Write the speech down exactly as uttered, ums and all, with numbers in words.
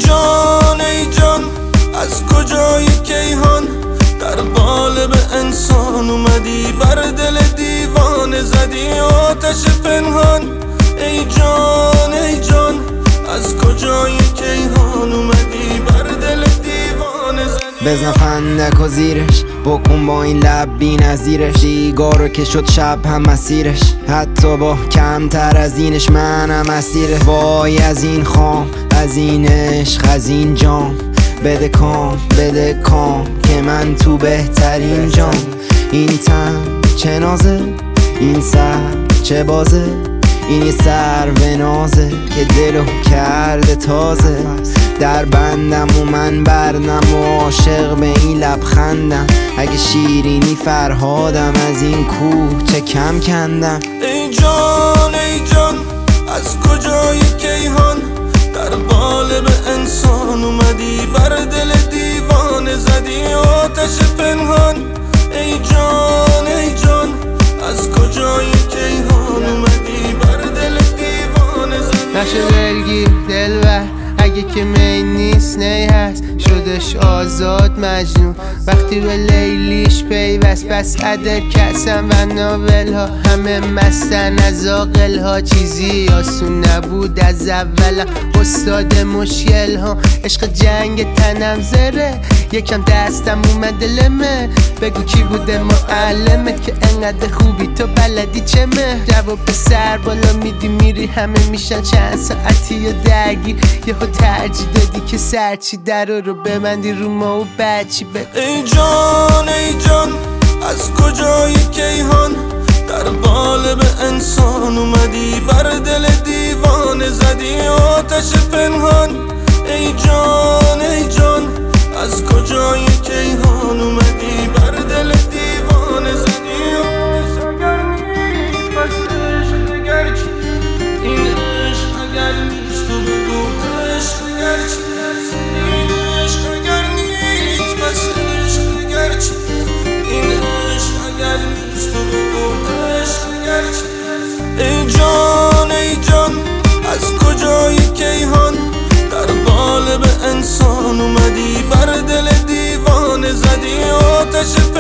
جان ای جان از کجای کیهان در قالب انسان اومدی، بر دل دیوانه زدی آتش پنهان. ای جان ای جان از کجای کیهان اومدی، بر دل دیوانه زدی. بزن فندک و زیرش بکن با این لب بی نظیرش، دیگارو که شد شب هم مسیرش، حتی با کمتر از اینش منم اسیره. وای از این خام، از این عشق، از این جام، بده کام بده کام که من تو بهترین جام. این تن چه نازه، این سر چه بازه، این یه سر و نازه که دلو کرده تازه. در بندم و من بردم و عاشق به این لبخندم، اگه شیرینی فرهادم از این کوه چه کم کندم. ای جان ای جان از کجای کیهان در قالب انسان اومدی، بر دل دیوانه زدی آتش پنهان. ای جان ای جان از کجای کیهان اومدی، بر دل دیوانه زدی. نشه دلگیر دلبر اگه که می نیست نی هست، شدش آزاد مجنون وقتی به لیلیش پیوست. بس عدر کسم و ناول ها همه مستن از آقل ها، چیزی آسون نبود از اول استاد مشکل ها. عشق جنگ تنم زره یکم دستم اومد لمه، بگو کی بوده معلمت که انقدر خوبی تو بلدی چمه. جواب به سر بالا میدی میری همه میشن چند ساعتی و درگیر، یهو ترجیح دادی که سرچی در رو ببندی رو ما و بچی بگو. ای جان ای جان از کجای کیهان در قالب انسان اومدی، بر دل دیوانه زدی آتش پنهان. ای جان ای جان از کجای کیهان اومدی، بر دل دیوانه زدی آتش. اگر نیست پس عشق اگر چی، این عشق اگر نیست تو بگو عشق اگر چی. این عشق اگر نیست پس عشق اگر چی، این عشق اگر نیست تو بگو عشق اگر چی. ای جان ای جان از کجای کیهان در قالب انسان اومدی، بر دل دیوانه زدی آتش